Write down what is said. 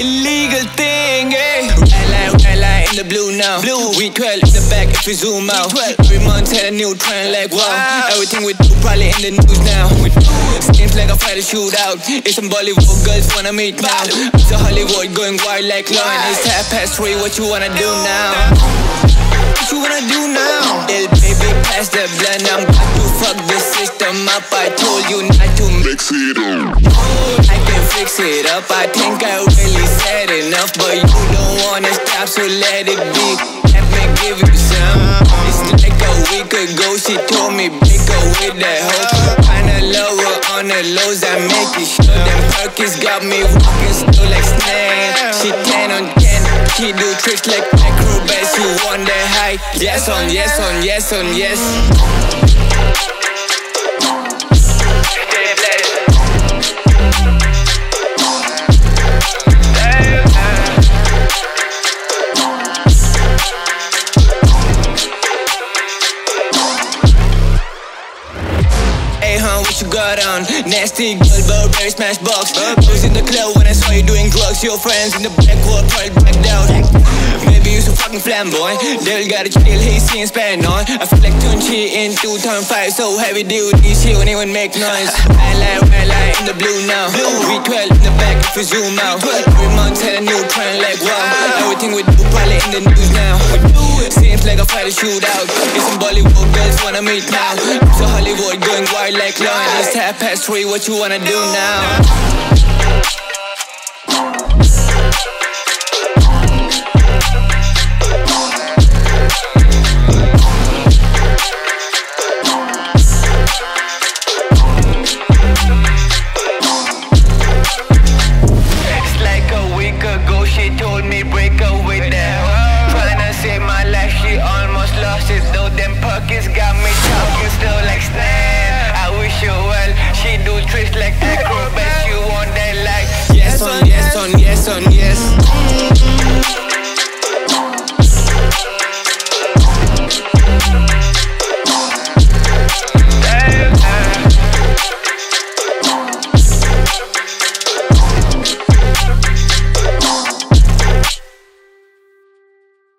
illegal thing, eh? Red light in the blue now. We 12 in the back if we zoom out. Every month had a new trend like wow. Everything we do probably in the news now. Seems like a fighter shootout. It's some Bollywood girls wanna meet now. To Hollywood going wild like lion. It's 3:30, what you wanna do now? What you wanna do now? Little baby, pass the blunt. I'm about to fuck the system up. I told you not to mix it up. I can fix it up. I think I really said enough, but you don't wanna stop, so let it be. Let me give you some. It's like a week ago, she told me break up with that hoe. Kinda lower on the lows, I make it sure. Them perkies got me walking slow like snake. She 10 on 10, she do tricks like acrobats. You want that high? Yes on yes on yes on yes. What you got on? Nasty girl, Burberry smash box. Was in the club when I saw you doing drugs. Your friends in the back were probably backed out. Maybe you so fucking flamboyant. They'll gotta chill, he's seeing paranoid. I feel like Tunchi in 2005. So heavy duty shit when anyone make noise. Red light in the blue now. We 12 in the back if we zoom out. Every month had a new trend like wow. Everything we do probably in the news now. Seems like a fighter shootout. It's some Bollywood girls wanna meet now. So Hollywood going wild like lion. It's 3:30, what you wanna do now? It's like a week ago, she told me break up with that. Tryna save my life, she almost lost it. Though them perkins got me talking still like Stan. I wish you well, she do tricks like acrobats. You want that like yes on yes on yes on yes.